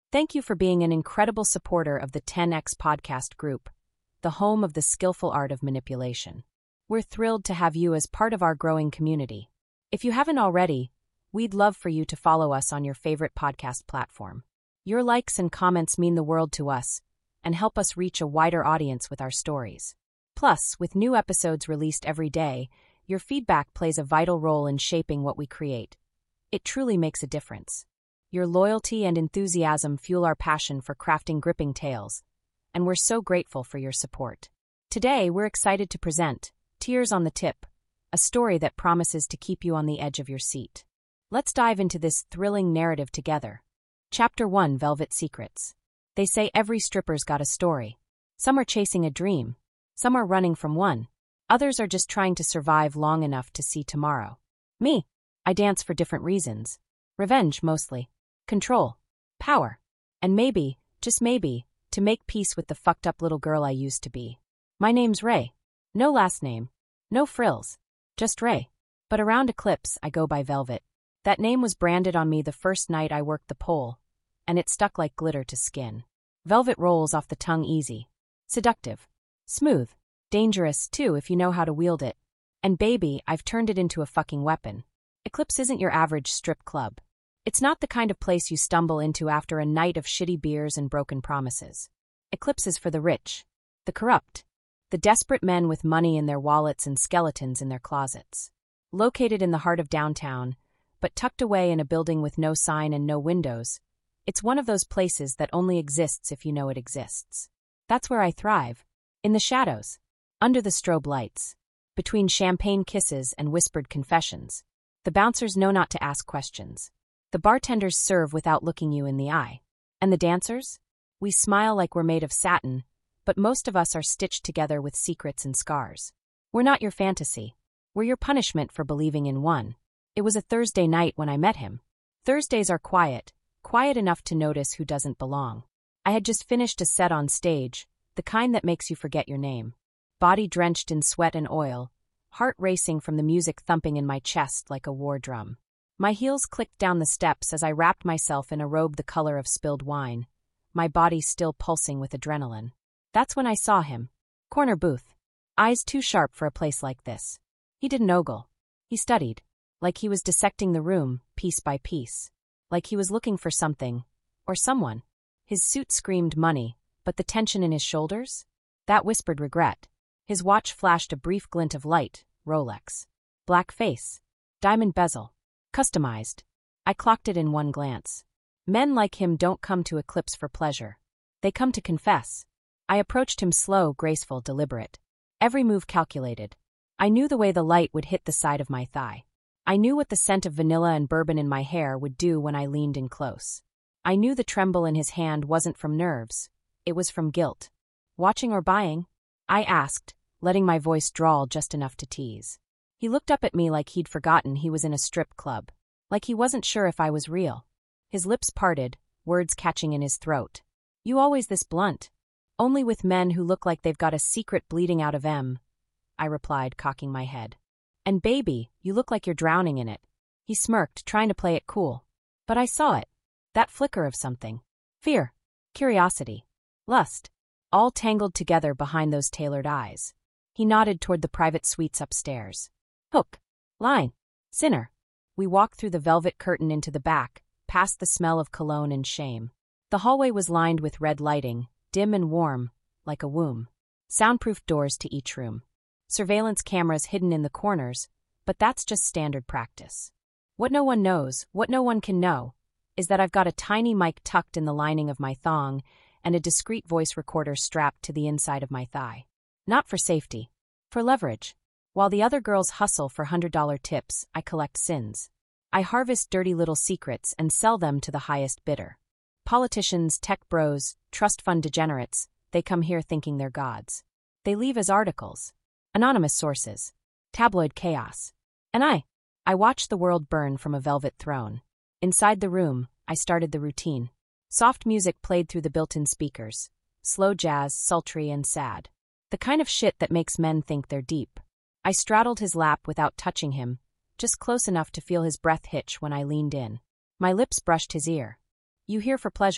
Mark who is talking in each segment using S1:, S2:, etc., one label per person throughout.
S1: Thank you for being an incredible supporter of the 10X Podcast Group, the home of the skillful art of manipulation. We're thrilled to have you as part of our growing community. If you haven't already, we'd love for you to follow us on your favorite podcast platform. Your likes and comments mean the world to us and help us reach a wider audience with our stories. Plus, with new episodes released every day, your feedback plays a vital role in shaping what we create. It truly makes a difference. Your loyalty and enthusiasm fuel our passion for crafting gripping tales, and we're so grateful for your support. Today, we're excited to present Tears on the Tip, a story that promises to keep you on the edge of your seat. Let's dive into this thrilling narrative together. Chapter 1: Velvet Secrets. They say every stripper's got a story. Some are chasing a dream. Some are running from one. Others are just trying to survive long enough to see tomorrow. Me, I dance for different reasons. Revenge, mostly. Control. Power. And maybe, just maybe, to make peace with the fucked up little girl I used to be. My name's Ray. No last name. No frills. Just Ray. But around Eclipse, I go by Velvet. That name was branded on me the first night I worked the pole, and it stuck like glitter to skin. Velvet rolls off the tongue easy. Seductive. Smooth. Dangerous, too, if you know how to wield it. And baby, I've turned it into a fucking weapon. Eclipse isn't your average strip club. It's not the kind of place you stumble into after a night of shitty beers and broken promises. Eclipse is for the rich, the corrupt, the desperate men with money in their wallets and skeletons in their closets. Located in the heart of downtown, but tucked away in a building with no sign and no windows, it's one of those places that only exists if you know it exists. That's where I thrive. In the shadows. Under the strobe lights. Between champagne kisses and whispered confessions. The bouncers know not to ask questions. The bartenders serve without looking you in the eye. And the dancers? We smile like we're made of satin, but most of us are stitched together with secrets and scars. We're not your fantasy. We're your punishment for believing in one. It was a Thursday night when I met him. Thursdays are quiet enough to notice who doesn't belong. I had just finished a set on stage, the kind that makes you forget your name. Body drenched in sweat and oil, heart racing from the music thumping in my chest like a war drum. My heels clicked down the steps as I wrapped myself in a robe the color of spilled wine, my body still pulsing with adrenaline. That's when I saw him. Corner booth. Eyes too sharp for a place like this. He didn't ogle. He studied. Like he was dissecting the room, piece by piece. Like he was looking for something. Or someone. His suit screamed money, but the tension in his shoulders? That whispered regret. His watch flashed a brief glint of light, Rolex. Black face. Diamond bezel. Customized. I clocked it in one glance. Men like him don't come to Eclipse for pleasure. They come to confess. I approached him slow, graceful, deliberate. Every move calculated. I knew the way the light would hit the side of my thigh. I knew what the scent of vanilla and bourbon in my hair would do when I leaned in close. I knew the tremble in his hand wasn't from nerves. It was from guilt. Watching or buying? I asked, letting my voice drawl just enough to tease. He looked up at me like he'd forgotten he was in a strip club. Like he wasn't sure if I was real. His lips parted, words catching in his throat. You always this blunt. Only with men who look like they've got a secret bleeding out of em, I replied, cocking my head. And baby, you look like you're drowning in it. He smirked, trying to play it cool. But I saw it. That flicker of something. Fear. Curiosity. Lust. All tangled together behind those tailored eyes. He nodded toward the private suites upstairs. Hook. Line. Sinner. We walked through the velvet curtain into the back, past the smell of cologne and shame. The hallway was lined with red lighting, dim and warm, like a womb. Soundproof doors to each room. Surveillance cameras hidden in the corners, but that's just standard practice. What no one knows, what no one can know, is that I've got a tiny mic tucked in the lining of my thong and a discreet voice recorder strapped to the inside of my thigh. Not for safety. For leverage. While the other girls hustle for $100 tips, I collect sins. I harvest dirty little secrets and sell them to the highest bidder. Politicians, tech bros, trust fund degenerates, they come here thinking they're gods. They leave as articles. Anonymous sources. Tabloid chaos. And I watched the world burn from a velvet throne. Inside the room, I started the routine. Soft music played through the built-in speakers. Slow jazz, sultry and sad. The kind of shit that makes men think they're deep. I straddled his lap without touching him, just close enough to feel his breath hitch when I leaned in. My lips brushed his ear. You here for pleasure,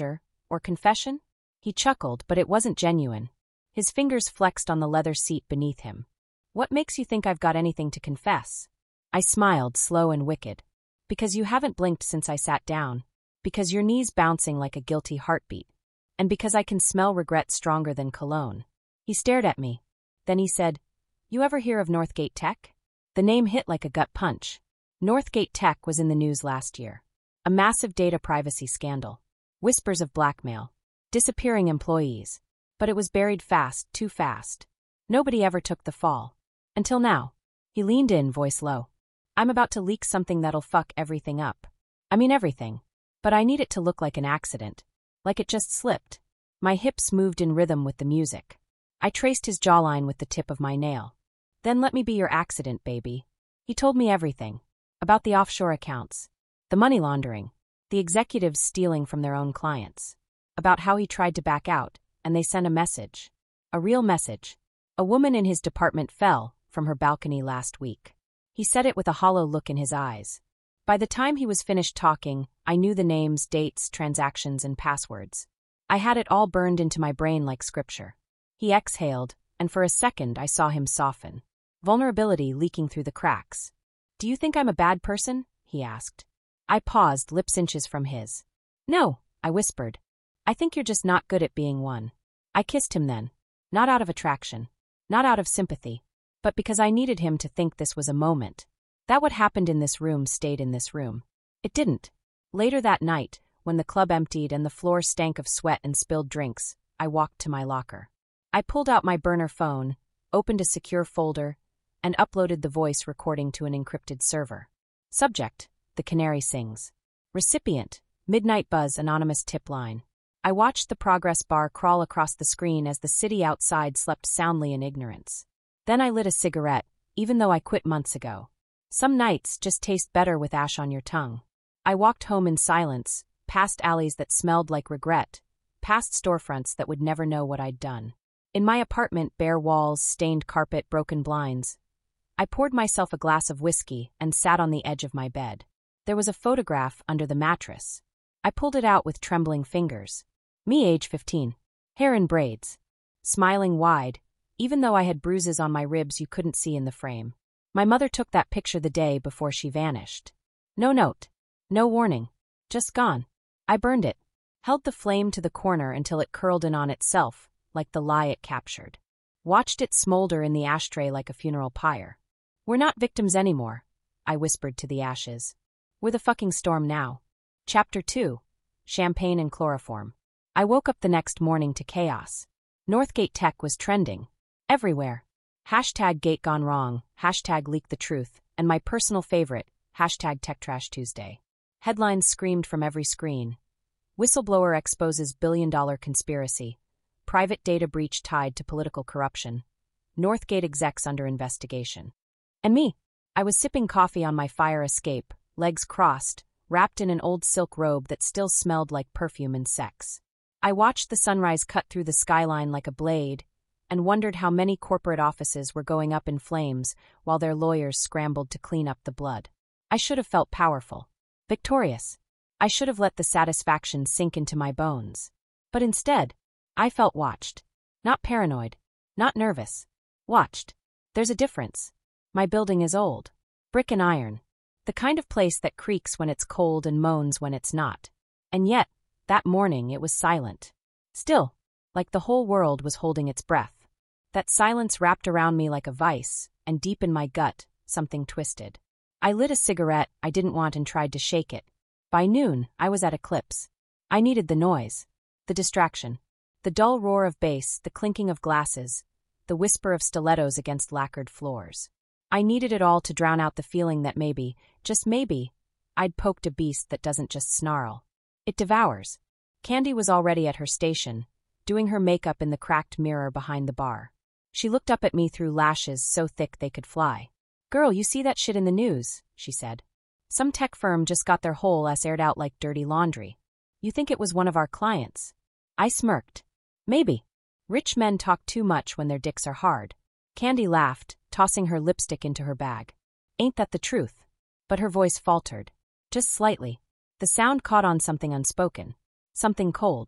S1: Or confession? He chuckled, but it wasn't genuine. His fingers flexed on the leather seat beneath him. What makes you think I've got anything to confess? I smiled, slow and wicked. Because you haven't blinked since I sat down. Because your knee's bouncing like a guilty heartbeat. And because I can smell regret stronger than cologne. He stared at me. Then he said, "You ever hear of Northgate Tech?" The name hit like a gut punch. Northgate Tech was in the news last year. A massive data privacy scandal. Whispers of blackmail. Disappearing employees. But it was buried fast, too fast. Nobody ever took the fall. Until now. He leaned in, voice low. I'm about to leak something that'll fuck everything up. I mean everything. But I need it to look like an accident. Like it just slipped. My hips moved in rhythm with the music. I traced his jawline with the tip of my nail. Then let me be your accident, baby. He told me everything. About the offshore accounts. The money laundering. The executives stealing from their own clients. About how he tried to back out, and they sent a message. A real message. A woman in his department fell from her balcony last week. He said it with a hollow look in his eyes. By the time he was finished talking, I knew the names, dates, transactions, and passwords. I had it all burned into my brain like scripture. He exhaled, and for a second I saw him soften. Vulnerability leaking through the cracks. Do you think I'm a bad person? He asked. I paused, lips inches from his. No, I whispered. I think you're just not good at being one. I kissed him then. Not out of attraction. Not out of sympathy. But because I needed him to think this was a moment. That what happened in this room stayed in this room. It didn't. Later that night, when the club emptied and the floor stank of sweat and spilled drinks, I walked to my locker. I pulled out my burner phone, opened a secure folder, and uploaded the voice recording to an encrypted server. Subject, The Canary Sings. Recipient, Midnight Buzz anonymous tip line. I watched the progress bar crawl across the screen as the city outside slept soundly in ignorance. Then I lit a cigarette, even though I quit months ago. Some nights just taste better with ash on your tongue. I walked home in silence, past alleys that smelled like regret, past storefronts that would never know what I'd done. In my apartment, bare walls, stained carpet, broken blinds. I poured myself a glass of whiskey and sat on the edge of my bed. There was a photograph under the mattress. I pulled it out with trembling fingers. Me, age 15. Hair in braids. Smiling wide, even though I had bruises on my ribs you couldn't see in the frame. My mother took that picture the day before she vanished. No note. No warning. Just gone. I burned it. Held the flame to the corner until it curled in on itself, like the lie it captured. Watched it smolder in the ashtray like a funeral pyre. We're not victims anymore, I whispered to the ashes. We're the fucking storm now. Chapter 2. Champagne and Chloroform. I woke up the next morning to chaos. Northgate Tech was trending. Everywhere. Hashtag Gate Gone Wrong, hashtag Leak the Truth, and my personal favorite, hashtag Tech Trash Tuesday. Headlines screamed from every screen. Whistleblower exposes billion-dollar conspiracy. Private data breach tied to political corruption. Northgate execs under investigation. And me. I was sipping coffee on my fire escape, legs crossed, wrapped in an old silk robe that still smelled like perfume and sex. I watched the sunrise cut through the skyline like a blade, and wondered how many corporate offices were going up in flames while their lawyers scrambled to clean up the blood. I should have felt powerful. Victorious. I should have let the satisfaction sink into my bones. But instead, I felt watched. Not paranoid. Not nervous. Watched. There's a difference. My building is old. Brick and iron. The kind of place that creaks when it's cold and moans when it's not. And yet, that morning it was silent. Still, like the whole world was holding its breath. That silence wrapped around me like a vice, and deep in my gut, something twisted. I lit a cigarette I didn't want and tried to shake it. By noon, I was at eclipse. I needed the noise. The distraction. The dull roar of bass, the clinking of glasses, the whisper of stilettos against lacquered floors. I needed it all to drown out the feeling that maybe, just maybe, I'd poked a beast that doesn't just snarl. It devours. Candy was already at her station, doing her makeup in the cracked mirror behind the bar. She looked up at me through lashes so thick they could fly. "Girl, you see that shit in the news," she said. "Some tech firm just got their whole ass aired out like dirty laundry. You think it was one of our clients?" I smirked. "Maybe. Rich men talk too much when their dicks are hard." Candy laughed, tossing her lipstick into her bag. "Ain't that the truth?" But her voice faltered. Just slightly. The sound caught on something unspoken. Something cold.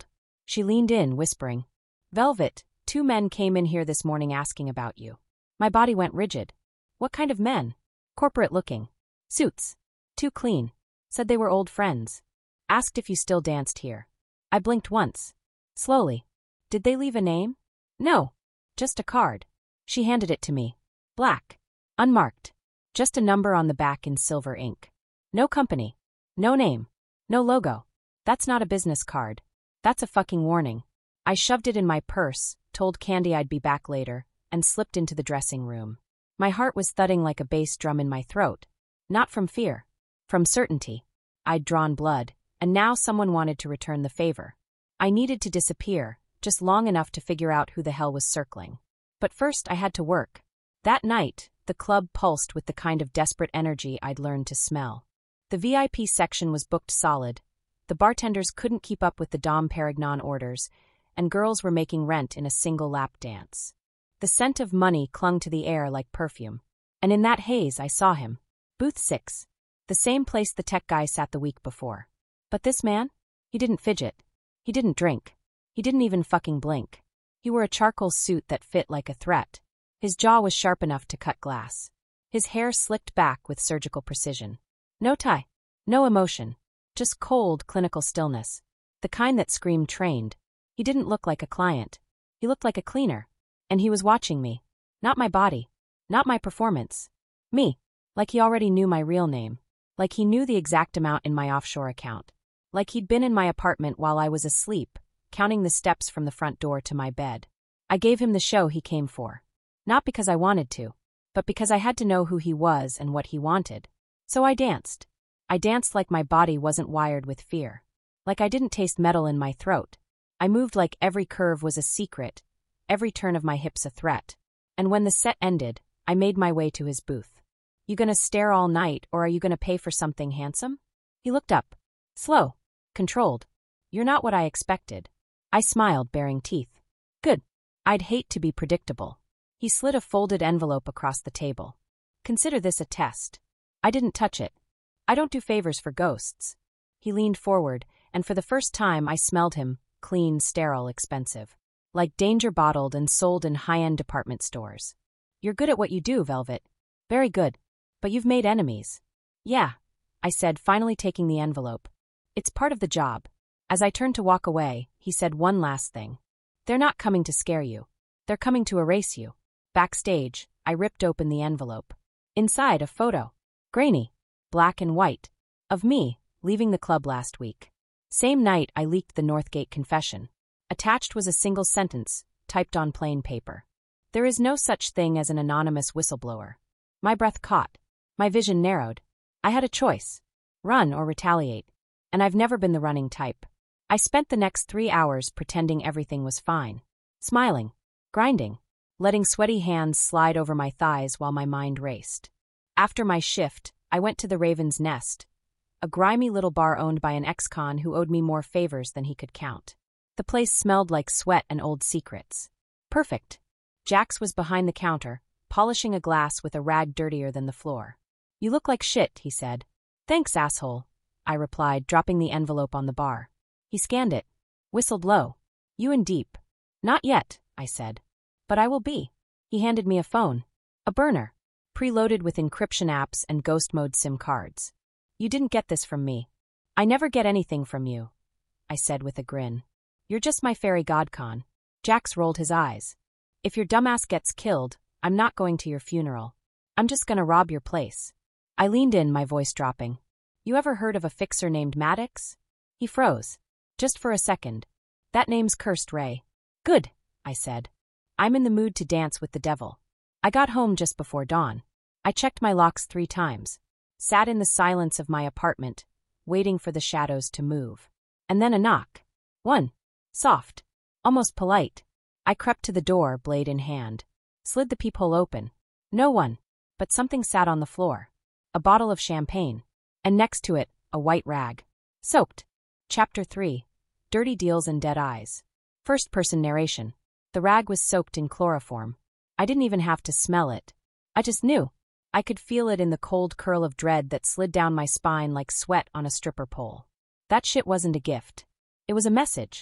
S1: She leaned in, whispering, "Velvet, 2 men came in here this morning asking about you." My body went rigid. "What kind of men?" "Corporate looking. Suits. Too clean. Said they were old friends. Asked if you still danced here." I blinked once. Slowly. "Did they leave a name?" "No. Just a card." She handed it to me. Black. Unmarked. Just a number on the back in silver ink. No company. No name. No logo. That's not a business card. That's a fucking warning. I shoved it in my purse, told Candy I'd be back later, and slipped into the dressing room. My heart was thudding like a bass drum in my throat. Not from fear. From certainty. I'd drawn blood, and now someone wanted to return the favor. I needed to disappear, just long enough to figure out who the hell was circling. But first I had to work. That night, the club pulsed with the kind of desperate energy I'd learned to smell. The VIP section was booked solid. The bartenders couldn't keep up with the Dom Perignon orders, and girls were making rent in a single lap dance. The scent of money clung to the air like perfume. And in that haze I saw him. Booth 6. The same place the tech guy sat the week before. But this man? He didn't fidget. He didn't drink. He didn't even fucking blink. He wore a charcoal suit that fit like a threat. His jaw was sharp enough to cut glass. His hair slicked back with surgical precision. No tie. No emotion. Just cold, clinical stillness. The kind that screamed trained. He didn't look like a client. He looked like a cleaner. And he was watching me. Not my body. Not my performance. Me. Like he already knew my real name. Like he knew the exact amount in my offshore account. Like he'd been in my apartment while I was asleep, counting the steps from the front door to my bed. I gave him the show he came for. Not because I wanted to, but because I had to know who he was and what he wanted. So I danced. I danced like my body wasn't wired with fear. Like I didn't taste metal in my throat. I moved like every curve was a secret, every turn of my hips a threat. And when the set ended, I made my way to his booth. "You gonna stare all night, or are you gonna pay for something handsome?" He looked up. Slow. Controlled. "You're not what I expected." I smiled, baring teeth. "Good. I'd hate to be predictable." He slid a folded envelope across the table. "Consider this a test." I didn't touch it. I don't do favors for ghosts. He leaned forward, and for the first time I smelled him, clean, sterile, expensive. Like danger bottled and sold in high-end department stores. "You're good at what you do, Velvet. Very good. But you've made enemies." "Yeah," I said, finally taking the envelope. "It's part of the job." As I turned to walk away, he said one last thing. "They're not coming to scare you. They're coming to erase you." Backstage, I ripped open the envelope. Inside, a photo. Grainy. Black and white. Of me, leaving the club last week. Same night I leaked the Northgate confession. Attached was a single sentence, typed on plain paper. "There is no such thing as an anonymous whistleblower." My breath caught. My vision narrowed. I had a choice. Run or retaliate. And I've never been the running type. I spent the next 3 hours pretending everything was fine. Smiling. Grinding. Letting sweaty hands slide over my thighs while my mind raced. After my shift, I went to the Raven's Nest, a grimy little bar owned by an ex-con who owed me more favors than he could count. The place smelled like sweat and old secrets. Perfect. Jax was behind the counter, polishing a glass with a rag dirtier than the floor. "You look like shit," he said. "Thanks, asshole," I replied, dropping the envelope on the bar. He scanned it. Whistled low. "You in deep." "Not yet," I said. "But I will be." He handed me a phone. A burner. Preloaded with encryption apps and ghost mode SIM cards. "You didn't get this from me." "I never get anything from you," I said with a grin. "You're just my fairy godcon." Jax rolled his eyes. "If your dumbass gets killed, I'm not going to your funeral. I'm just gonna rob your place." I leaned in, my voice dropping. "You ever heard of a fixer named Maddox?" He froze. Just for a second. "That name's cursed, Ray." "Good," I said. "I'm in the mood to dance with the devil." I got home just before dawn. I checked my locks 3 times. Sat in the silence of my apartment, waiting for the shadows to move. And then a knock. One. Soft. Almost polite. I crept to the door, blade in hand. Slid the peephole open. No one. But something sat on the floor. A bottle of champagne. And next to it, a white rag. Soaked. Chapter 3. Dirty Deals and Dead Eyes. First-person narration. The rag was soaked in chloroform. I didn't even have to smell it. I just knew. I could feel it in the cold curl of dread that slid down my spine like sweat on a stripper pole. That shit wasn't a gift. It was a message.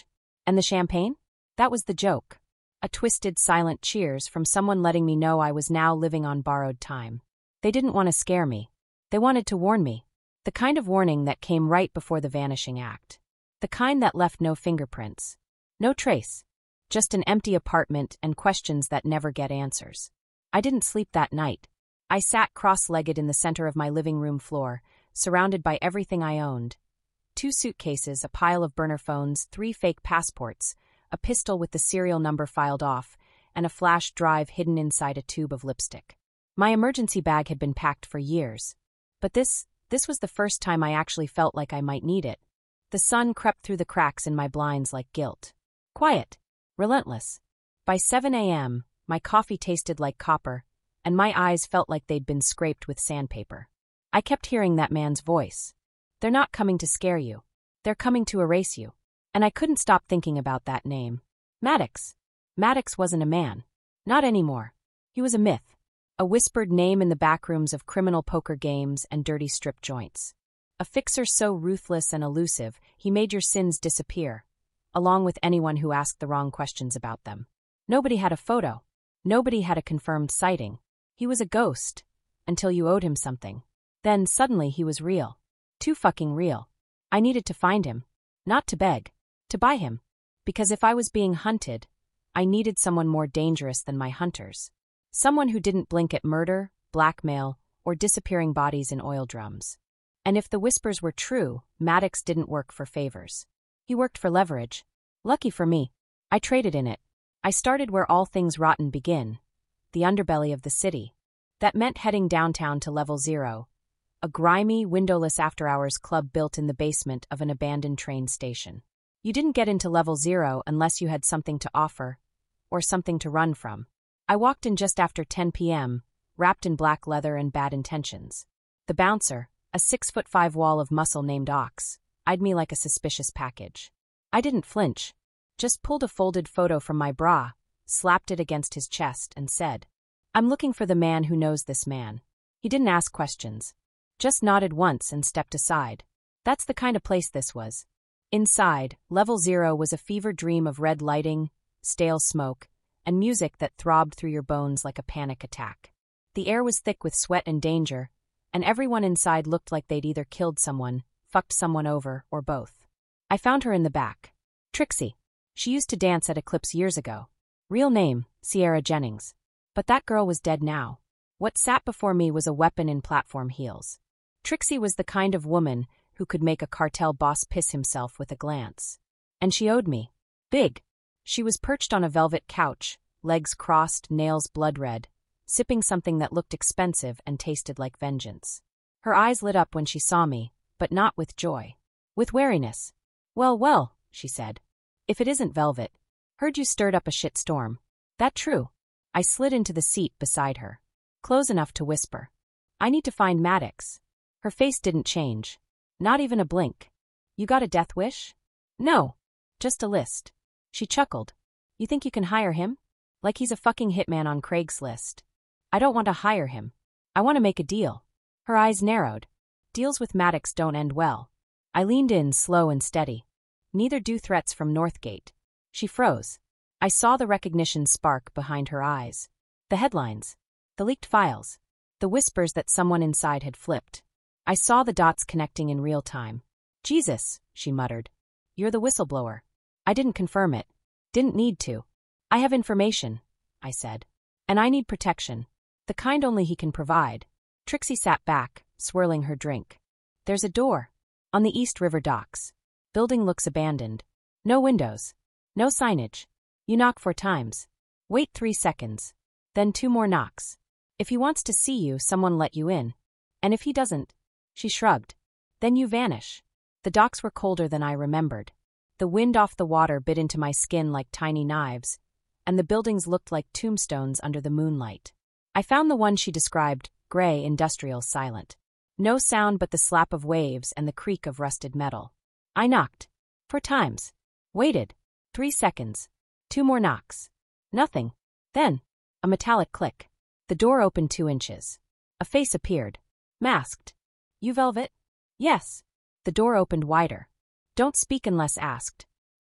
S1: And the champagne? That was the joke. A twisted, silent cheers from someone letting me know I was now living on borrowed time. They didn't want to scare me. They wanted to warn me. The kind of warning that came right before the vanishing act. The kind that left no fingerprints. No trace. Just an empty apartment and questions that never get answers. I didn't sleep that night. I sat cross-legged in the center of my living room floor, surrounded by everything I owned. 2 suitcases, a pile of burner phones, 3 fake passports, a pistol with the serial number filed off, and a flash drive hidden inside a tube of lipstick. My emergency bag had been packed for years. But this was the first time I actually felt like I might need it. The sun crept through the cracks in my blinds like guilt. Quiet. Relentless. By 7 a.m., my coffee tasted like copper, and my eyes felt like they'd been scraped with sandpaper. I kept hearing that man's voice. They're not coming to scare you. They're coming to erase you. And I couldn't stop thinking about that name. Maddox. Maddox wasn't a man. Not anymore. He was a myth. A whispered name in the backrooms of criminal poker games and dirty strip joints. A fixer so ruthless and elusive, he made your sins disappear, along with anyone who asked the wrong questions about them. Nobody had a photo. Nobody had a confirmed sighting. He was a ghost, until you owed him something. Then, suddenly, he was real. Too fucking real. I needed to find him. Not to beg. To buy him. Because if I was being hunted, I needed someone more dangerous than my hunters. Someone who didn't blink at murder, blackmail, or disappearing bodies in oil drums. And if the whispers were true, Maddox didn't work for favors. He worked for leverage. Lucky for me, I traded in it. I started where all things rotten begin, the underbelly of the city. That meant heading downtown to Level Zero, a grimy, windowless after-hours club built in the basement of an abandoned train station. You didn't get into Level Zero unless you had something to offer, or something to run from. I walked in just after 10 p.m., wrapped in black leather and bad intentions. The bouncer, a 6'5" wall of muscle named Ox, eyed me like a suspicious package. I didn't flinch, just pulled a folded photo from my bra, slapped it against his chest, and said, "I'm looking for the man who knows this man." He didn't ask questions, just nodded once and stepped aside. That's the kind of place this was. Inside, Level Zero was a fever dream of red lighting, stale smoke, and music that throbbed through your bones like a panic attack. The air was thick with sweat and danger, and everyone inside looked like they'd either killed someone, fucked someone over, or both. I found her in the back. Trixie. She used to dance at Eclipse years ago. Real name, Sierra Jennings. But that girl was dead now. What sat before me was a weapon in platform heels. Trixie was the kind of woman who could make a cartel boss piss himself with a glance. And she owed me. Big. She was perched on a velvet couch, legs crossed, nails blood-red, sipping something that looked expensive and tasted like vengeance. Her eyes lit up when she saw me, but not with joy. With wariness. Well, she said. If it isn't velvet. Heard you stirred up a shitstorm. That true? I slid into the seat beside her. Close enough to whisper. I need to find Maddox. Her face didn't change. Not even a blink. You got a death wish? No. Just a list. She chuckled. You think you can hire him? Like he's a fucking hitman on Craigslist. I don't want to hire him. I want to make a deal. Her eyes narrowed. Deals with Maddox don't end well. I leaned in, slow and steady. Neither do threats from Northgate. She froze. I saw the recognition spark behind her eyes. The headlines. The leaked files. The whispers that someone inside had flipped. I saw the dots connecting in real time. Jesus, she muttered. You're the whistleblower. I didn't confirm it. Didn't need to. I have information, I said. And I need protection. The kind only he can provide. Trixie sat back, swirling her drink. There's a door. On the East River docks. Building looks abandoned. No windows. No signage. You knock 4 times. Wait 3 seconds. Then 2 more knocks. If he wants to see you, someone let you in. And if he doesn't, she shrugged. Then you vanish. The docks were colder than I remembered. The wind off the water bit into my skin like tiny knives, and the buildings looked like tombstones under the moonlight. I found the one she described, gray, industrial, silent. No sound but the slap of waves and the creak of rusted metal. I knocked. 4 times. Waited. 3 seconds. 2 more knocks. Nothing. Then, a metallic click. The door opened 2 inches. A face appeared. Masked. You Velvet? Yes. The door opened wider. Don't speak unless asked.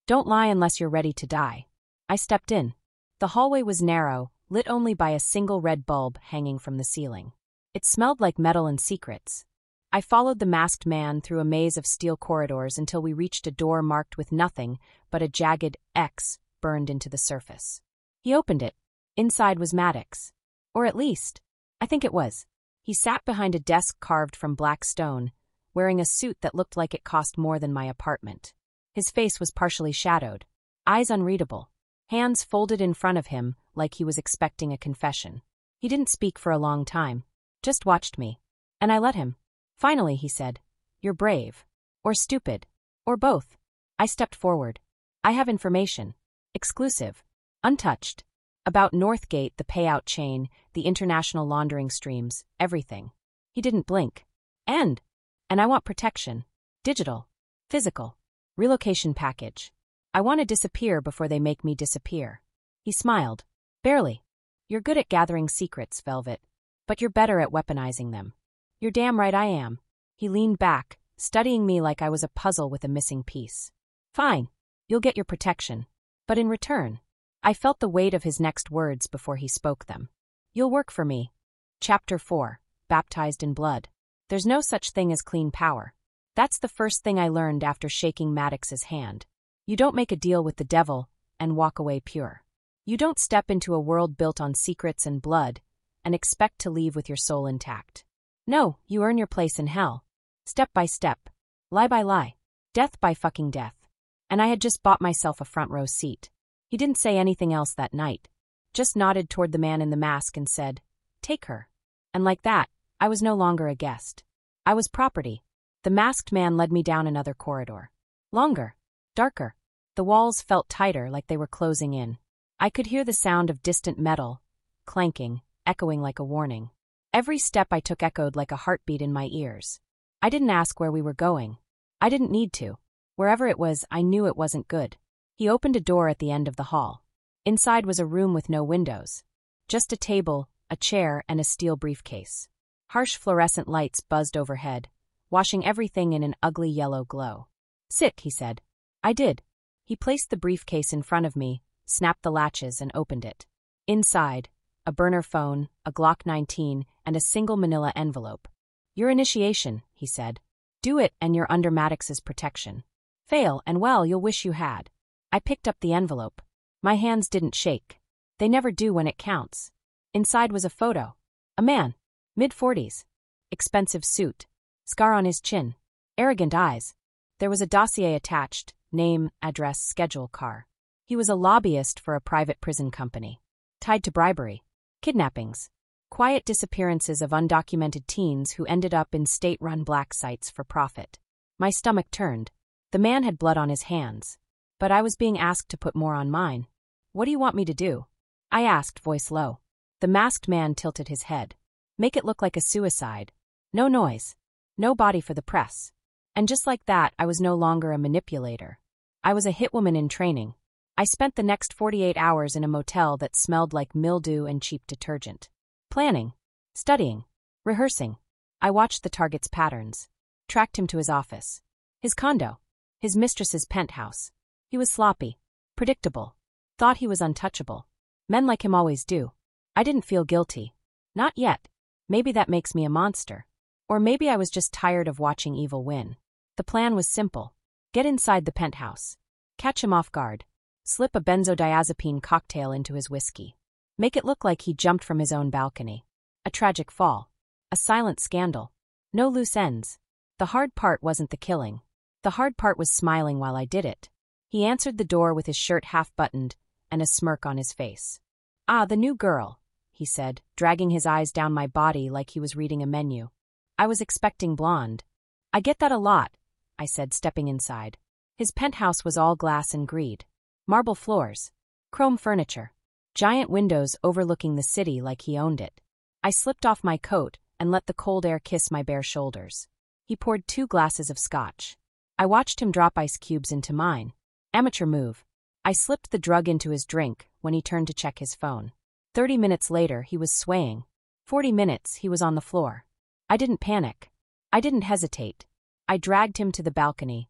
S1: Don't lie unless you're ready to die. I stepped in. The hallway was narrow, lit only by a single red bulb hanging from the ceiling. It smelled like metal and secrets. I followed the masked man through a maze of steel corridors until we reached a door marked with nothing but a jagged X burned into the surface. He opened it. Inside was Maddox. Or at least, I think it was. He sat behind a desk carved from black stone, wearing a suit that looked like it cost more than my apartment. His face was partially shadowed, eyes unreadable, hands folded in front of him like he was expecting a confession. He didn't speak for a long time, just watched me. And I let him. Finally, he said, "You're brave. Or stupid. Or both." I stepped forward. "I have information. Exclusive. Untouched. About Northgate, the payout chain, the international laundering streams, everything." He didn't blink. And I want protection. Digital. Physical. Relocation package. I want to disappear before they make me disappear. He smiled. "Barely. You're good at gathering secrets, Velvet. But you're better at weaponizing them." "You're damn right I am." He leaned back, studying me like I was a puzzle with a missing piece. "Fine. You'll get your protection. But in return..." I felt the weight of his next words before he spoke them. "You'll work for me." Chapter 4. Baptized in Blood. There's no such thing as clean power. That's the first thing I learned after shaking Maddox's hand. You don't make a deal with the devil and walk away pure. You don't step into a world built on secrets and blood and expect to leave with your soul intact. No, you earn your place in hell. Step by step. Lie by lie. Death by fucking death. And I had just bought myself a front row seat. He didn't say anything else that night. Just nodded toward the man in the mask and said, "Take her." And like that, I was no longer a guest. I was property. The masked man led me down another corridor. Longer. Darker. The walls felt tighter, like they were closing in. I could hear the sound of distant metal, clanking, echoing like a warning. Every step I took echoed like a heartbeat in my ears. I didn't ask where we were going. I didn't need to. Wherever it was, I knew it wasn't good. He opened a door at the end of the hall. Inside was a room with no windows. Just a table, a chair, and a steel briefcase. Harsh fluorescent lights buzzed overhead, washing everything in an ugly yellow glow. "Sit," he said. I did. He placed the briefcase in front of me, snapped the latches, and opened it. Inside, a burner phone, a Glock 19, and a single manila envelope. "Your initiation," he said. "Do it and you're under Maddox's protection. Fail and well, you'll wish you had." I picked up the envelope. My hands didn't shake. They never do when it counts. Inside was a photo. A man. Mid-40s. Expensive suit. Scar on his chin. Arrogant eyes. There was a dossier attached. Name, address, schedule, car. He was a lobbyist for a private prison company. Tied to bribery. Kidnappings. Quiet disappearances of undocumented teens who ended up in state-run black sites for profit. My stomach turned. The man had blood on his hands. But I was being asked to put more on mine. "What do you want me to do?" I asked, voice low. The masked man tilted his head. "Make it look like a suicide. No noise. No body for the press." And just like that, I was no longer a manipulator. I was a hitwoman in training. I spent the next 48 hours in a motel that smelled like mildew and cheap detergent. Planning. Studying. Rehearsing. I watched the target's patterns. Tracked him to his office. His condo. His mistress's penthouse. He was sloppy. Predictable. Thought he was untouchable. Men like him always do. I didn't feel guilty. Not yet. Maybe that makes me a monster. Or maybe I was just tired of watching evil win. The plan was simple. Get inside the penthouse. Catch him off guard. Slip a benzodiazepine cocktail into his whiskey. Make it look like he jumped from his own balcony. A tragic fall. A silent scandal. No loose ends. The hard part wasn't the killing. The hard part was smiling while I did it. He answered the door with his shirt half-buttoned and a smirk on his face. "Ah, the new girl," he said, dragging his eyes down my body like he was reading a menu. I was expecting blonde. "I get that a lot," I said, stepping inside. His penthouse was all glass and grede. Marble floors. Chrome furniture. Giant windows overlooking the city like he owned it. I slipped off my coat and let the cold air kiss my bare shoulders. He poured 2 glasses of scotch. I watched him drop ice cubes into mine. Amateur move. I slipped the drug into his drink when he turned to check his phone. 30 minutes later, he was swaying. 40 minutes, he was on the floor. I didn't panic. I didn't hesitate. I dragged him to the balcony,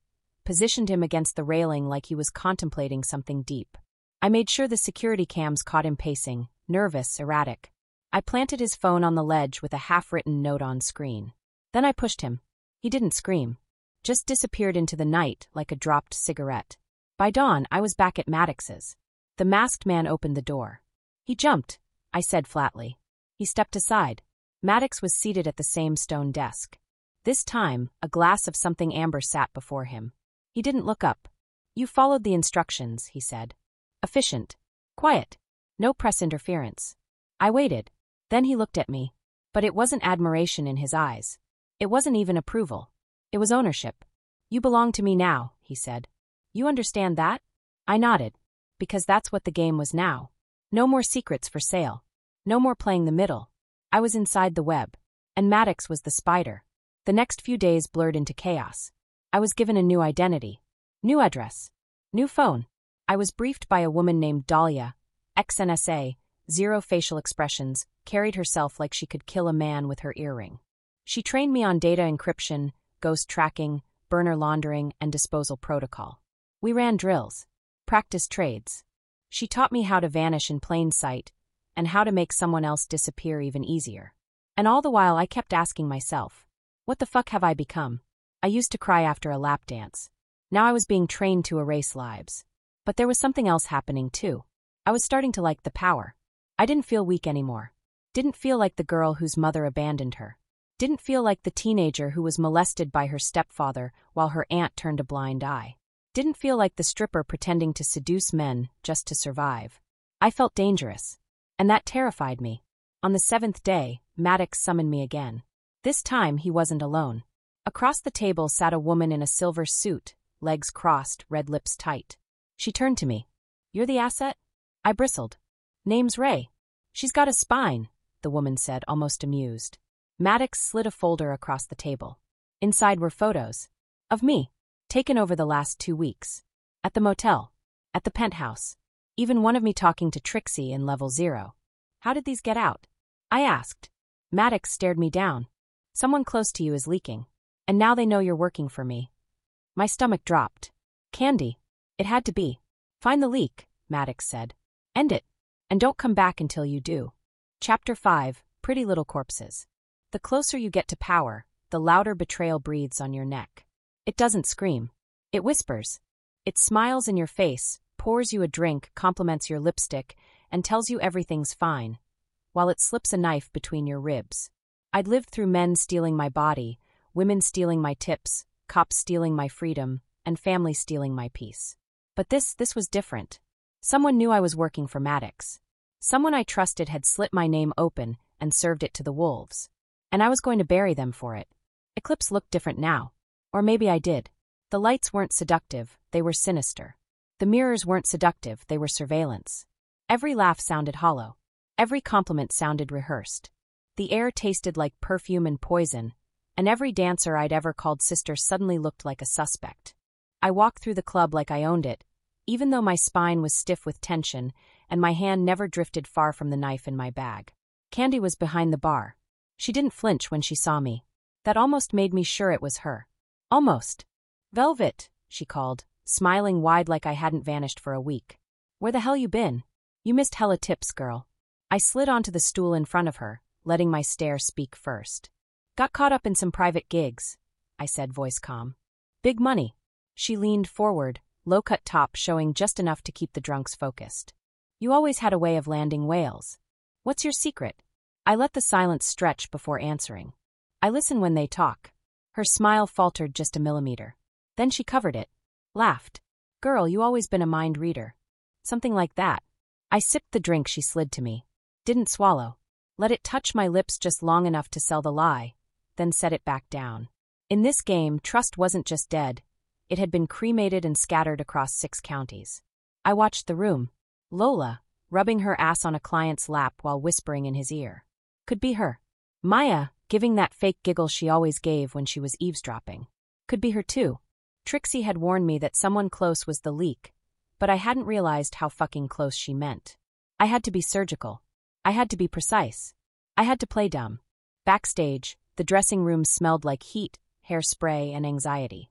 S1: positioned him against the railing like he was contemplating something deep. I made sure the security cams caught him pacing, nervous, erratic. I planted his phone on the ledge with a half-written note on screen. Then I pushed him. He didn't scream. Just disappeared into the night like a dropped cigarette. By dawn, I was back at Maddox's. The masked man opened the door. He jumped, I said flatly. He stepped aside. Maddox was seated at the same stone desk. This time, a glass of something amber sat before him. He didn't look up. You followed the instructions, he said. Efficient. Quiet. No press interference. I waited. Then he looked at me. But it wasn't admiration in his eyes. It wasn't even approval. It was ownership. You belong to me now, he said. You understand that? I nodded. Because that's what the game was now. No more secrets for sale. No more playing the middle. I was inside the web. And Maddox was the spider. The next few days blurred into chaos. I was given a new identity. New address. New phone. I was briefed by a woman named Dahlia, ex-NSA, zero facial expressions, carried herself like she could kill a man with her earring. She trained me on data encryption, ghost tracking, burner laundering, and disposal protocol. We ran drills. Practiced trades. She taught me how to vanish in plain sight, and how to make someone else disappear even easier. And all the while I kept asking myself, what the fuck have I become? I used to cry after a lap dance. Now I was being trained to erase lives. But there was something else happening too. I was starting to like the power. I didn't feel weak anymore. Didn't feel like the girl whose mother abandoned her. Didn't feel like the teenager who was molested by her stepfather while her aunt turned a blind eye. Didn't feel like the stripper pretending to seduce men just to survive. I felt dangerous. And that terrified me. On the 7th day, Maddox summoned me again. This time he wasn't alone. Across the table sat a woman in a silver suit, legs crossed, red lips tight. She turned to me. You're the asset? I bristled. Name's Ray. She's got a spine, the woman said, almost amused. Maddox slid a folder across the table. Inside were photos. Of me. Taken over the last 2 weeks. At the motel. At the penthouse. Even one of me talking to Trixie in level 0. How did these get out? I asked. Maddox stared me down. Someone close to you is leaking. And now they know you're working for me. My stomach dropped. Candy. It had to be. Find the leak, Maddox said. End it. And don't come back until you do. Chapter 5, Pretty Little Corpses. The closer you get to power, the louder betrayal breathes on your neck. It doesn't scream. It whispers. It smiles in your face, pours you a drink, compliments your lipstick, and tells you everything's fine, while it slips a knife between your ribs. I'd lived through men stealing my body, women stealing my tips, cops stealing my freedom, and family stealing my peace. But this was different. Someone knew I was working for Maddox. Someone I trusted had slit my name open and served it to the wolves. And I was going to bury them for it. Eclipse looked different now. Or maybe I did. The lights weren't seductive, they were sinister. The mirrors weren't seductive, they were surveillance. Every laugh sounded hollow. Every compliment sounded rehearsed. The air tasted like perfume and poison, and every dancer I'd ever called sister suddenly looked like a suspect. I walked through the club like I owned it, even though my spine was stiff with tension and my hand never drifted far from the knife in my bag. Candy was behind the bar. She didn't flinch when she saw me. That almost made me sure it was her. Almost. Velvet, she called, smiling wide like I hadn't vanished for a week. Where the hell you been? You missed hella tips, girl. I slid onto the stool in front of her, letting my stare speak first. Got caught up in some private gigs, I said, voice calm. Big money. She leaned forward, low-cut top showing just enough to keep the drunks focused. You always had a way of landing whales. What's your secret? I let the silence stretch before answering. I listen when they talk. Her smile faltered just a millimeter. Then she covered it. Laughed. Girl, you always been a mind reader. Something like that. I sipped the drink she slid to me. Didn't swallow. Let it touch my lips just long enough to sell the lie, then set it back down. In this game, trust wasn't just dead. It had been cremated and scattered across 6 counties. I watched the room. Lola, rubbing her ass on a client's lap while whispering in his ear. Could be her. Maya, giving that fake giggle she always gave when she was eavesdropping. Could be her too. Trixie had warned me that someone close was the leak, but I hadn't realized how fucking close she meant. I had to be surgical. I had to be precise. I had to play dumb. Backstage, the dressing room smelled like heat, hairspray, and anxiety.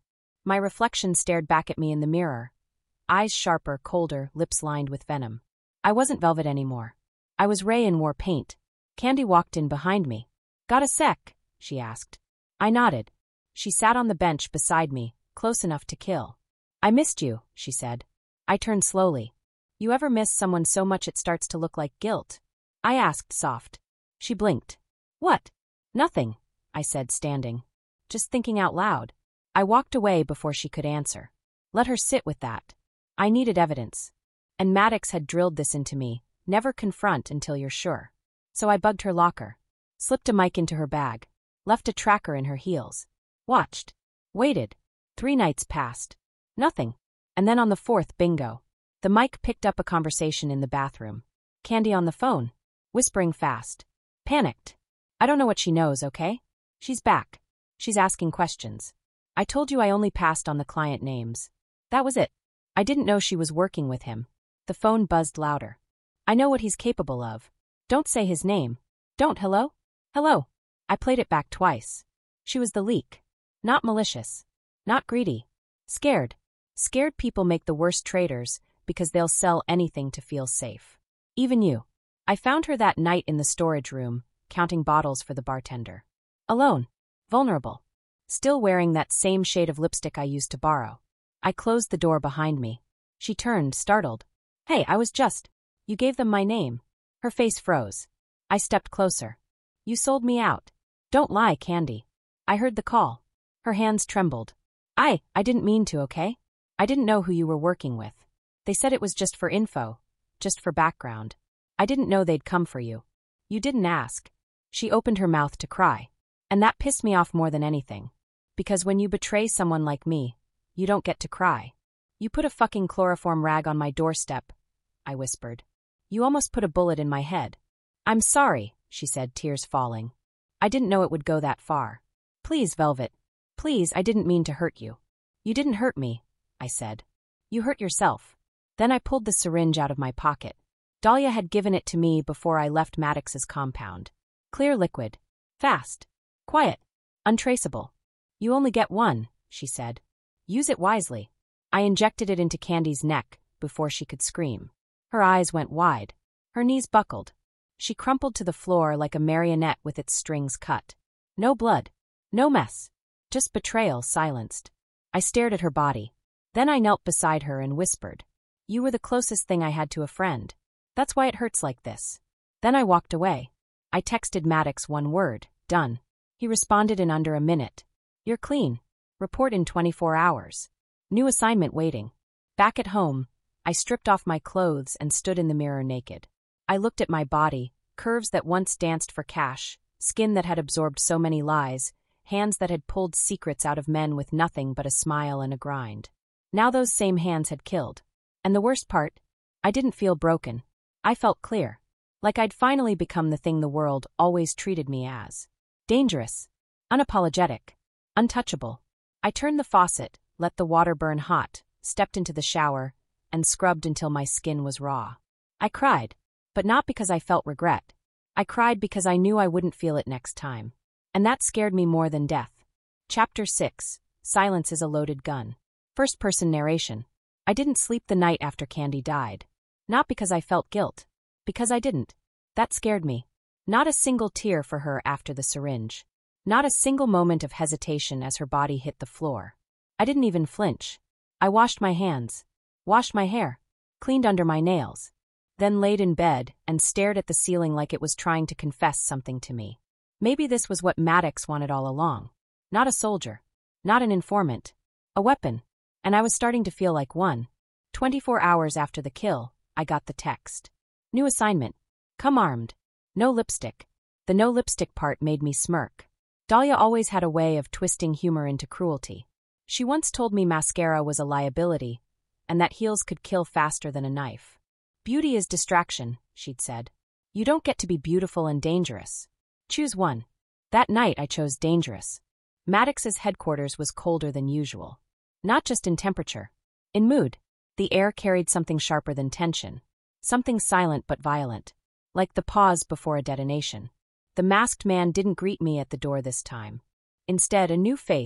S1: My reflection stared back at me in the mirror. Eyes sharper, colder, lips lined with venom. I wasn't Velvet anymore. I was Ray and wore paint. Candy walked in behind me. "Got a sec?" she asked. I nodded. She sat on the bench beside me, close enough to kill. "I missed you," she said. I turned slowly. "You ever miss someone so much it starts to look like guilt?" I asked, soft. She blinked. "What?" "Nothing," I said, standing. "Just thinking out loud." I walked away before she could answer. Let her sit with that. I needed evidence. And Maddox had drilled this into me: never confront until you're sure. So I bugged her locker. Slipped a mic into her bag. Left a tracker in her heels. Watched. Waited. 3 nights passed. Nothing. And then on the 4th, bingo. The mic picked up a conversation in the bathroom. Candy on the phone. Whispering fast. Panicked. "I don't know what she knows, okay? She's back. She's asking questions. I told you I only passed on the client names. That was it. I didn't know she was working with him." The phone buzzed louder. "I know what he's capable of. Don't say his name. Don't. Hello? Hello." I played it back twice. She was the leak. Not malicious. Not greedy. Scared. Scared people make the worst traders because they'll sell anything to feel safe. Even you. I found her that night in the storage room, counting bottles for the bartender. Alone. Vulnerable. Still wearing that same shade of lipstick I used to borrow. I closed the door behind me. She turned, startled. "Hey, I was just..." "You gave them my name." Her face froze. I stepped closer. "You sold me out." "Don't lie, Candy." I heard the call. Her hands trembled. I didn't mean to, okay? I didn't know who you were working with. They said it was just for info. Just for background. I didn't know they'd come for you. You didn't ask." She opened her mouth to cry. And that pissed me off more than anything. Because when you betray someone like me, you don't get to cry. "You put a fucking chloroform rag on my doorstep," I whispered. "You almost put a bullet in my head." "I'm sorry," she said, tears falling. "I didn't know it would go that far. Please, Velvet. Please, I didn't mean to hurt you." "You didn't hurt me," I said. "You hurt yourself." Then I pulled the syringe out of my pocket. Dahlia had given it to me before I left Maddox's compound. Clear liquid. Fast. Quiet. Untraceable. "You only get one," she said. "Use it wisely." I injected it into Candy's neck before she could scream. Her eyes went wide. Her knees buckled. She crumpled to the floor like a marionette with its strings cut. No blood. No mess. Just betrayal silenced. I stared at her body. Then I knelt beside her and whispered. "You were the closest thing I had to a friend. That's why it hurts like this." Then I walked away. I texted Maddox one word: done. He responded in under a minute. "You're clean. Report in 24 hours. New assignment waiting." Back at home, I stripped off my clothes and stood in the mirror naked. I looked at my body, curves that once danced for cash, skin that had absorbed so many lies, hands that had pulled secrets out of men with nothing but a smile and a grind. Now those same hands had killed. And the worst part? I didn't feel broken. I felt clear. Like I'd finally become the thing the world always treated me as. Dangerous. Unapologetic. Untouchable. I turned the faucet, let the water burn hot, stepped into the shower, and scrubbed until my skin was raw. I cried. But not because I felt regret. I cried because I knew I wouldn't feel it next time. And that scared me more than death. Chapter 6. Silence is a loaded gun. First-person narration. I didn't sleep the night after Candy died. Not because I felt guilt. Because I didn't. That scared me. Not a single tear for her after the syringe. Not a single moment of hesitation as her body hit the floor. I didn't even flinch. I washed my hands. Washed my hair. Cleaned under my nails. Then laid in bed and stared at the ceiling like it was trying to confess something to me. Maybe this was what Maddox wanted all along. Not a soldier. Not an informant. A weapon. And I was starting to feel like one. 24 hours after the kill, I got the text. New assignment. Come armed. No lipstick. The no lipstick part made me smirk. Dahlia always had a way of twisting humor into cruelty. She once told me mascara was a liability, and that heels could kill faster than a knife. Beauty is distraction, she'd said. You don't get to be beautiful and dangerous. Choose one. That night I chose dangerous. Maddox's headquarters was colder than usual. Not just in temperature. In mood. The air carried something sharper than tension. Something silent but violent. Like the pause before a detonation. The masked man didn't greet me at the door this time. Instead, a new face,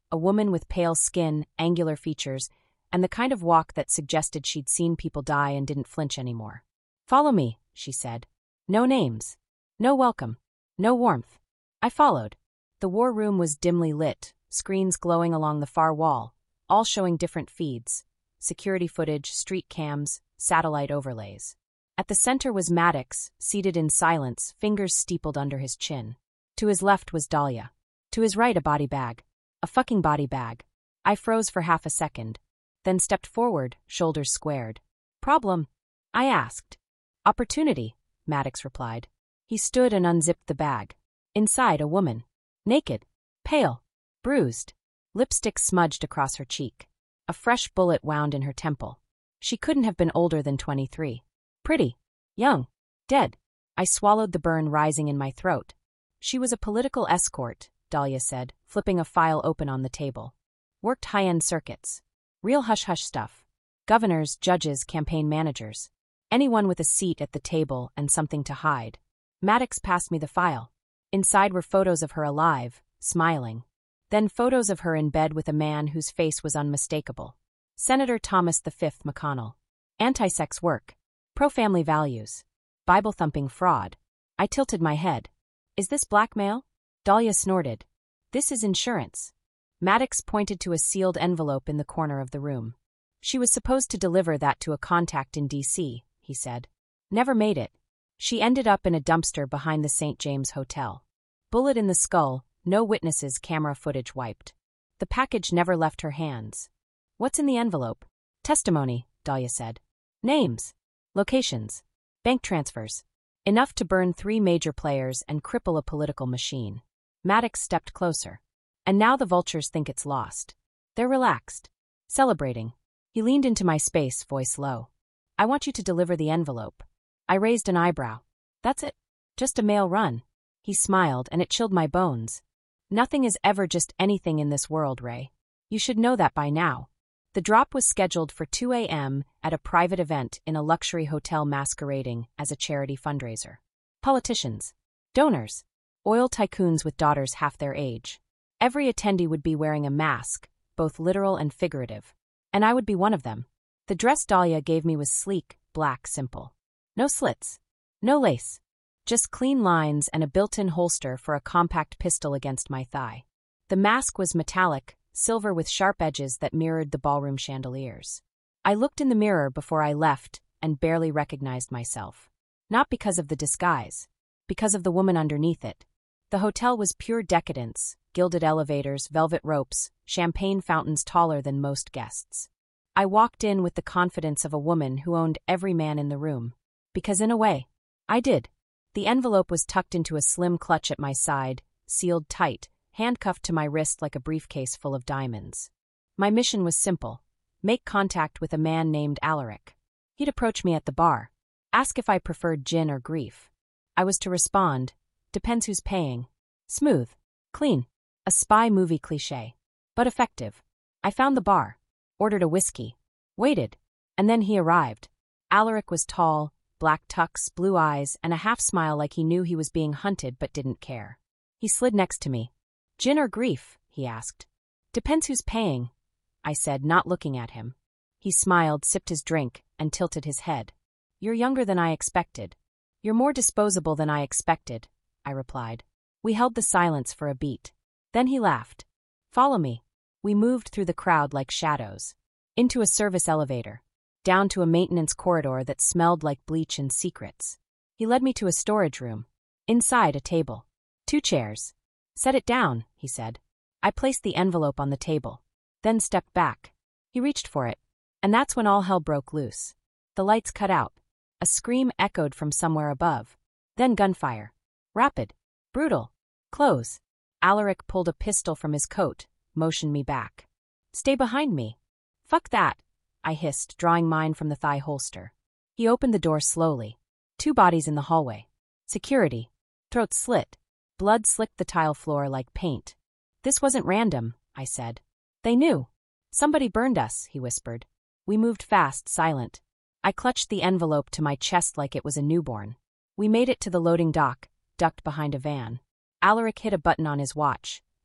S1: a woman with pale skin, angular features, and the kind of walk that suggested she'd seen people die and didn't flinch anymore. "Follow me," she said. "No names. No welcome. No warmth." I followed. The war room was dimly lit, screens glowing along the far wall, all showing different feeds: security footage, street cams, satellite overlays. At the center was Maddox, seated in silence, fingers steepled under his chin. To his left was Dahlia. To his right, a body bag. A fucking body bag. I froze for half a second, then stepped forward, shoulders squared. "Problem?" I asked. "Opportunity," Maddox replied. He stood and unzipped the bag. Inside, a woman. Naked. Pale. Bruised. Lipstick smudged across her cheek. A fresh bullet wound in her temple. She couldn't have been older than 23. Pretty. Young. Dead. I swallowed the burn rising in my throat. "She was a political escort," Dahlia said, flipping a file open on the table. "Worked high-end circuits. Real hush-hush stuff. Governors, judges, campaign managers. Anyone with a seat at the table and something to hide." Maddox passed me the file. Inside were photos of her alive, smiling. Then photos of her in bed with a man whose face was unmistakable. Senator Thomas V. McConnell. Anti-sex work. Pro-family values. Bible-thumping fraud. I tilted my head. "Is this blackmail?" Dahlia snorted. "This is insurance." Maddox pointed to a sealed envelope in the corner of the room. "She was supposed to deliver that to a contact in D.C., he said. "Never made it. She ended up in a dumpster behind the St. James Hotel. Bullet in the skull, no witnesses, camera footage wiped. The package never left her hands." "What's in the envelope?" "Testimony," Dahlia said. "Names. Locations. Bank transfers. Enough to burn 3 major players and cripple a political machine." Maddox stepped closer. "And now the vultures think it's lost. They're relaxed. Celebrating." He leaned into my space, voice low. "I want you to deliver the envelope." I raised an eyebrow. "That's it? Just a mail run?" He smiled, and it chilled my bones. "Nothing is ever just anything in this world, Ray. You should know that by now." The drop was scheduled for 2 a.m. at a private event in a luxury hotel masquerading as a charity fundraiser. Politicians. Donors. Oil tycoons with daughters half their age. Every attendee would be wearing a mask, both literal and figurative. And I would be one of them. The dress Dahlia gave me was sleek, black, simple. No slits. No lace. Just clean lines and a built-in holster for a compact pistol against my thigh. The mask was metallic, silver with sharp edges that mirrored the ballroom chandeliers. I looked in the mirror before I left and barely recognized myself. Not because of the disguise. Because of the woman underneath it. The hotel was pure decadence, gilded elevators, velvet ropes, champagne fountains taller than most guests. I walked in with the confidence of a woman who owned every man in the room. Because in a way, I did. The envelope was tucked into a slim clutch at my side, sealed tight, handcuffed to my wrist like a briefcase full of diamonds. My mission was simple: make contact with a man named Alaric. He'd approach me at the bar, ask if I preferred gin or grief. I was to respond, "Depends who's paying." Smooth. Clean. A spy movie cliché. But effective. I found the bar. Ordered a whiskey. Waited. And then he arrived. Alaric was tall, black tux, blue eyes, and a half-smile like he knew he was being hunted but didn't care. He slid next to me. "Gin or grief?" he asked. "Depends who's paying," I said, not looking at him. He smiled, sipped his drink, and tilted his head. "You're younger than I expected." "You're more disposable than I expected," I replied. We held the silence for a beat. Then he laughed. "Follow me." We moved through the crowd like shadows. Into a service elevator. Down to a maintenance corridor that smelled like bleach and secrets. He led me to a storage room. Inside, a table. 2 chairs. "Set it down," he said. I placed the envelope on the table. Then stepped back. He reached for it. And that's when all hell broke loose. The lights cut out. A scream echoed from somewhere above. Then gunfire. Rapid. Brutal. Close. Alaric pulled a pistol from his coat, motioned me back. "Stay behind me." "Fuck that," I hissed, drawing mine from the thigh holster. He opened the door slowly. 2 bodies in the hallway. Security. Throats slit. Blood slicked the tile floor like paint. "This wasn't random," I said. "They knew." "Somebody burned us," he whispered. We moved fast, silent. I clutched the envelope to my chest like it was a newborn. We made it to the loading dock, ducked behind a van. Alaric hit a button on his watch,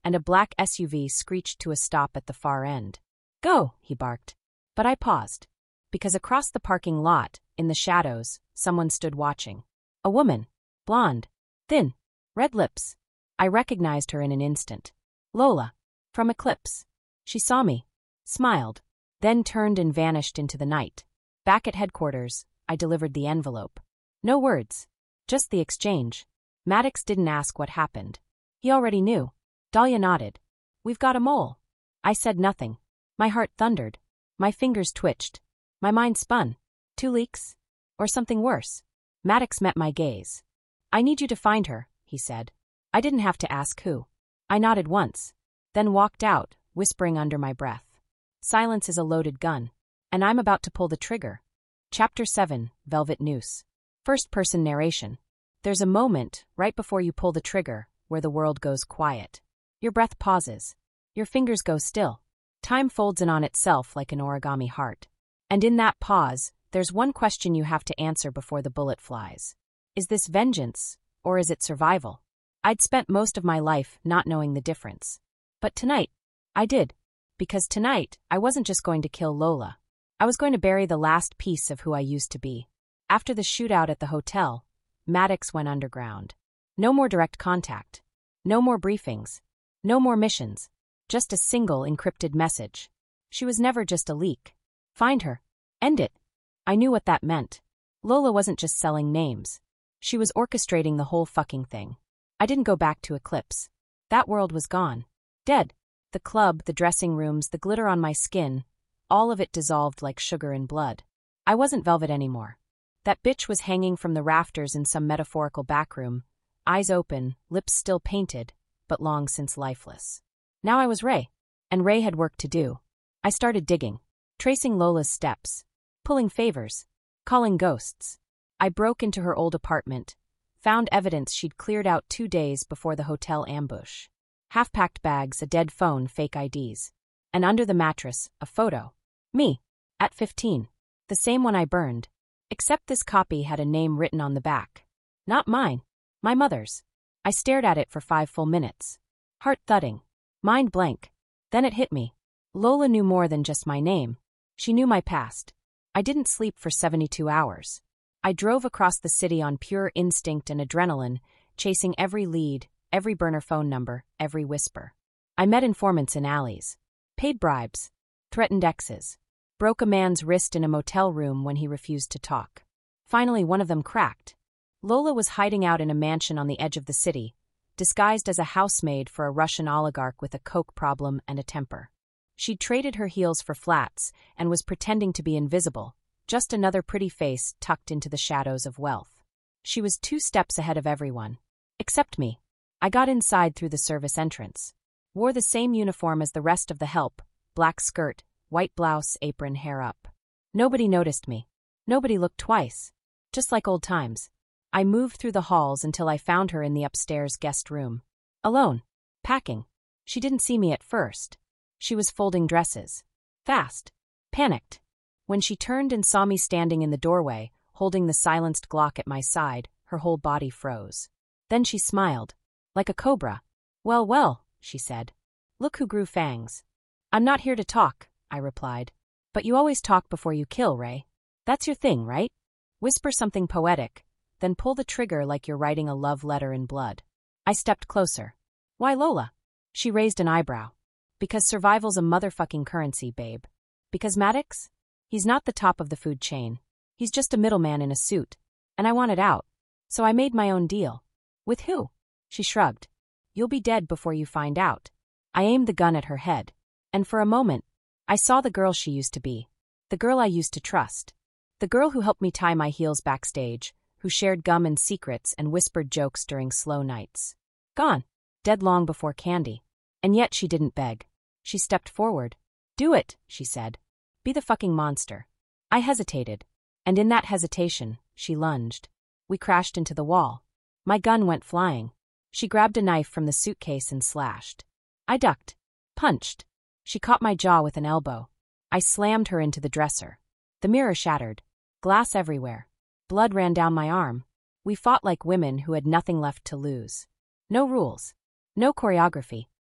S1: and a black SUV screeched to a stop at the far end. "Go," he barked. But I paused. Because across the parking lot, in the shadows, someone stood watching. A woman. Blonde. Thin. Red lips. I recognized her in an instant. Lola. From Eclipse. She saw me. Smiled. Then turned and vanished into the night. Back at headquarters, I delivered the envelope. No words. Just the exchange. Maddox didn't ask what happened. He already knew. Dahlia nodded. "We've got a mole." I said nothing. My heart thundered. My fingers twitched. My mind spun. 2 leaks? Or something worse? Maddox met my gaze. "I need you to find her," he said. I didn't have to ask who. I nodded once, then walked out, whispering under my breath. Silence is a loaded gun. And I'm about to pull the trigger. Chapter 7, Velvet Noose. First-person narration. There's a moment, right before you pull the trigger, where the world goes quiet. Your breath pauses. Your fingers go still. Time folds in on itself like an origami heart. And in that pause, there's one question you have to answer before the bullet flies. Is this vengeance, or is it survival? I'd spent most of my life not knowing the difference. But tonight, I did. Because tonight, I wasn't just going to kill Lola. I was going to bury the last piece of who I used to be. After the shootout at the hotel, Maddox went underground. No more direct contact. No more briefings. No more missions. Just a single encrypted message. She was never just a leak. Find her. End it. I knew what that meant. Lola wasn't just selling names. She was orchestrating the whole fucking thing. I didn't go back to Eclipse. That world was gone. Dead. The club, the dressing rooms, the glitter on my skin, all of it dissolved like sugar in blood. I wasn't Velvet anymore. That bitch was hanging from the rafters in some metaphorical backroom, eyes open, lips still painted, but long since lifeless. Now I was Ray, and Ray had work to do. I started digging, tracing Lola's steps, pulling favors, calling ghosts. I broke into her old apartment, found evidence she'd cleared out 2 days before the hotel ambush. Half-packed bags, a dead phone, fake IDs. And under the mattress, a photo. Me. At 15. The same one I burned. Except this copy had a name written on the back. Not mine. My mother's. I stared at it for 5 full minutes. Heart thudding. Mind blank. Then it hit me. Lola knew more than just my name. She knew my past. I didn't sleep for 72 hours. I drove across the city on pure instinct and adrenaline, chasing every lead, every burner phone number, every whisper. I met informants in alleys. Paid bribes. Threatened exes. Broke a man's wrist in a motel room when he refused to talk. Finally, one of them cracked. Lola was hiding out in a mansion on the edge of the city, disguised as a housemaid for a Russian oligarch with a coke problem and a temper. She'd traded her heels for flats and was pretending to be invisible, just another pretty face tucked into the shadows of wealth. She was 2 steps ahead of everyone. Except me. I got inside through the service entrance. Wore the same uniform as the rest of the help, black skirt, white blouse, apron, hair up. Nobody noticed me. Nobody looked twice. Just like old times. I moved through the halls until I found her in the upstairs guest room. Alone. Packing. She didn't see me at first. She was folding dresses. Fast. Panicked. When she turned and saw me standing in the doorway, holding the silenced Glock at my side, her whole body froze. Then she smiled. Like a cobra. "Well, well," she said. "Look who grew fangs." "I'm not here to talk," I replied. "But you always talk before you kill, Ray. That's your thing, right? Whisper something poetic, then pull the trigger like you're writing a love letter in blood." I stepped closer. "Why Lola?" She raised an eyebrow. "Because survival's a motherfucking currency, babe. Because Maddox? He's not the top of the food chain. He's just a middleman in a suit. And I wanted out. So I made my own deal." "With who?" She shrugged. "You'll be dead before you find out." I aimed the gun at her head. And for a moment, I saw the girl she used to be. The girl I used to trust. The girl who helped me tie my heels backstage, who shared gum and secrets and whispered jokes during slow nights. Gone. Dead long before Candy. And yet she didn't beg. She stepped forward. "Do it," she said. "Be the fucking monster." I hesitated. And in that hesitation, she lunged. We crashed into the wall. My gun went flying. She grabbed a knife from the suitcase and slashed. I ducked. Punched. She caught my jaw with an elbow. I slammed her into the dresser. The mirror shattered. Glass everywhere. Blood ran down my arm. We fought like women who had nothing left to lose. No rules. No choreography.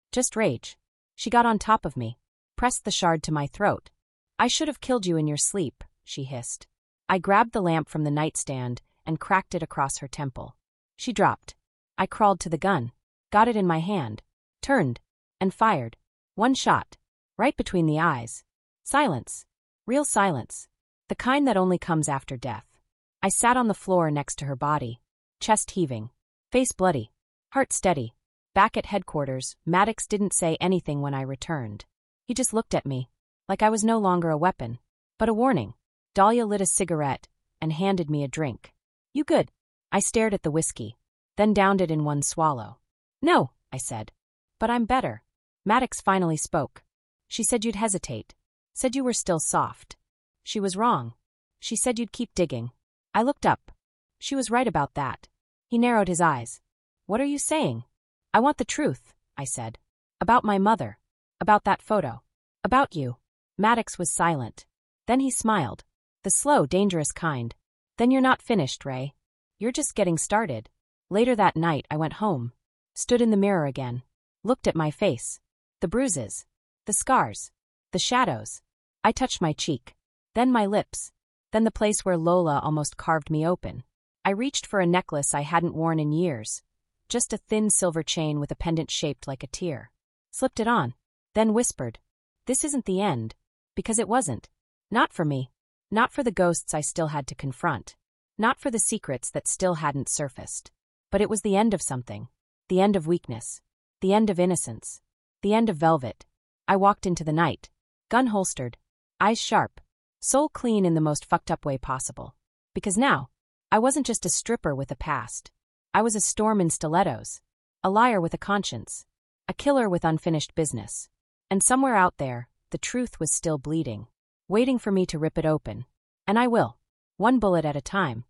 S1: Just rage. She got on top of me, pressed the shard to my throat. I should have killed you in your sleep, she hissed. I grabbed the lamp from the nightstand and cracked it across her temple. She dropped. I crawled to the gun, got it in my hand, turned, and fired. One shot, right between the eyes. Silence. Real silence. The kind that only comes after death. I sat on the floor next to her body, chest heaving, face bloody, heart steady. Back at headquarters, Maddox didn't say anything when I returned. He just looked at me, like I was no longer a weapon, but a warning. Dahlia lit a cigarette and handed me a drink. You good? I stared at the whiskey, then downed it in one swallow. No, I said. But I'm better. Maddox finally spoke. She said you'd hesitate. Said you were still soft. She was wrong. She said you'd keep digging. I looked up. She was right about that. He narrowed his eyes. What are you saying? I want the truth, I said. About my mother. About that photo. About you. Maddox was silent. Then he smiled. The slow, dangerous kind. Then you're not finished, Ray. You're just getting started. Later that night, I went home. Stood in the mirror again. Looked at my face. The bruises. The scars. The shadows. I touched my cheek. Then my lips. Then the place where Lola almost carved me open. I reached for a necklace I hadn't worn in years. Just a thin silver chain with a pendant shaped like a tear. Slipped it on. Then whispered. This isn't the end. Because it wasn't. Not for me. Not for the ghosts I still had to confront. Not for the secrets that still hadn't surfaced. But it was the end of something. The end of weakness. The end of innocence. The end of velvet. I walked into the night. Gun holstered. Eyes sharp. Soul clean in the most fucked up way possible. Because now, I wasn't just a stripper with a past. I was a storm in stilettos. A liar with a conscience. A killer with unfinished business. And somewhere out there, the truth was still bleeding. Waiting for me to rip it open. And I will. One bullet at a time.